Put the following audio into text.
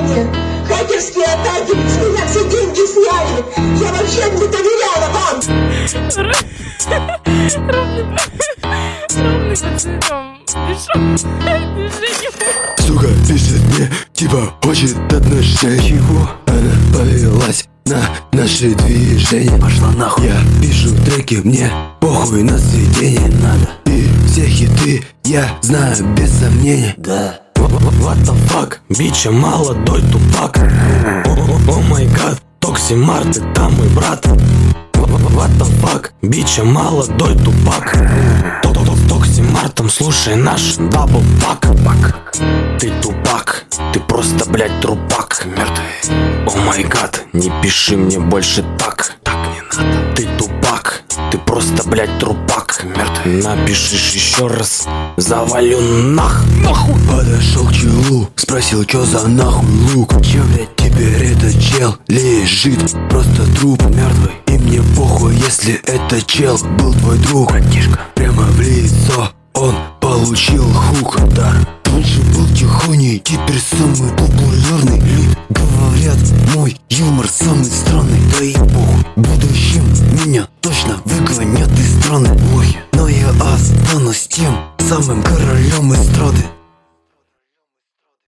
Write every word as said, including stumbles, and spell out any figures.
мне. Хакерские атаки, с меня все деньги сняли. Я вообще не доверяла вам. Ровный пацан движение. Сука пишет мне, типа хочет отношений. Чего? Она повелась на наши движения. Пошла нахуй. Я пишу треки, мне похуй на сведение. Надо. И все хиты я знаю без сомнения. Да. What the fuck, бича молодой тупак. О май гад, Токси Март, ты там мой брат. What the fuck, бича молодой тупак. Токси Мартом, слушай наш дабл пак. Ты тупак, ты просто, блять, трупак. Мертвый. О май гад, не пиши мне больше так. Так не надо. Ты тупак, ты просто, блять, трупак. Мертвый. Напишешь еще раз, завалю нах. Нахуй. Подошел к челу, спросил, чё за нахуй лук. Чё, блять? Теперь этот чел лежит, просто труп мертвый. И мне похуй, если этот чел был твой друг. Братишка. Прямо в лицо он получил хук. Удар. Раньше был тихоней, теперь самый популярный. Люди говорят, мой юмор самый странный. Да и похуй, в будущем меня точно выгонят из страны. Ой, но я останусь тем самым королем эстрады.